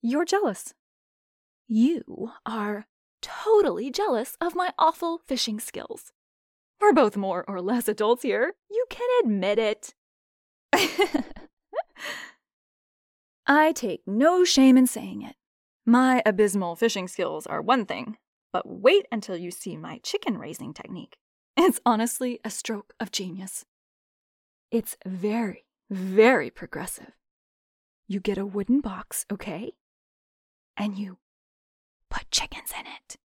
You're jealous. You are totally jealous of my awful fishing skills. We're both more or less adults here. You can admit it. I take no shame in saying it. My abysmal fishing skills are one thing, but wait until you see my chicken raising technique. It's honestly a stroke of genius. It's very, very progressive. You get a wooden box, okay? And you put chickens in it.